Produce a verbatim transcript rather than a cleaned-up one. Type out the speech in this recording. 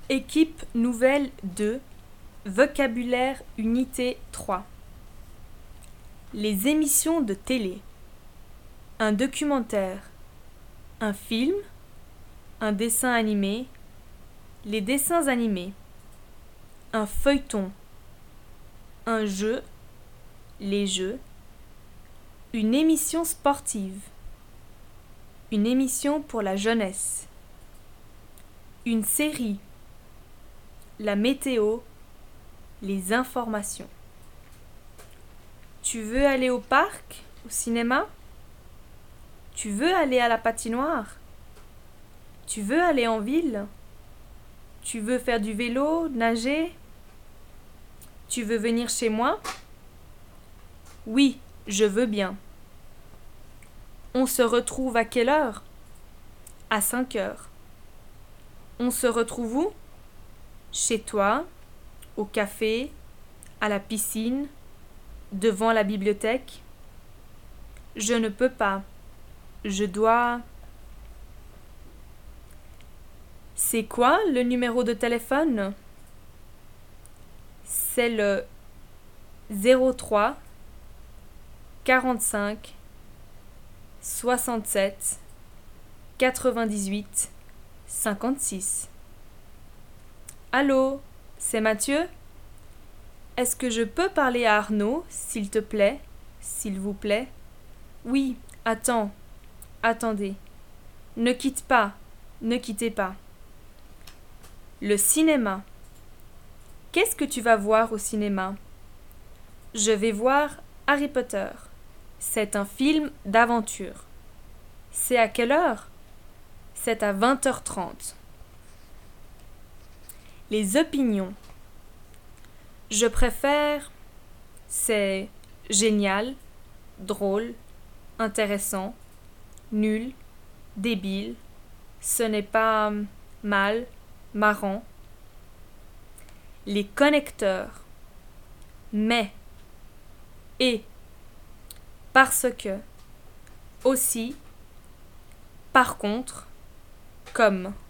Équipe nouvelle deux, vocabulaire unité trois. Les émissions de télé. Un documentaire. Un film. Un dessin animé. Les dessins animés. Un feuilleton. Un jeu. Les jeux. Une émission sportive. Une émission pour la jeunesse. Une série. La météo. Les informations. Tu veux aller au parc, au cinéma? Tu veux aller à la patinoire? Tu veux aller en ville? Tu veux faire du vélo, nager? Tu veux venir chez moi? Oui, je veux bien. On se retrouve à quelle heure? À cinq heures. On se retrouve où? Chez toi, au café, à la piscine, devant la bibliothèque. Je ne peux pas. Je dois... C'est quoi le numéro de téléphone? C'est le zéro trois quarante-cinq soixante-sept quatre-vingt-dix-huit cinquante-six. Allô, c'est Mathieu? Est-ce que je peux parler à Arnaud, s'il te plaît, s'il vous plaît? Oui, attends, attendez. Ne quitte pas, ne quittez pas. Le cinéma. Qu'est-ce que tu vas voir au cinéma? Je vais voir Harry Potter. C'est un film d'aventure. C'est à quelle heure? C'est à vingt heures trente. Les opinions. Je préfère... C'est génial, drôle, intéressant, nul, débile, ce n'est pas mal, marrant. Les connecteurs. Mais, et, parce que, aussi, par contre, comme.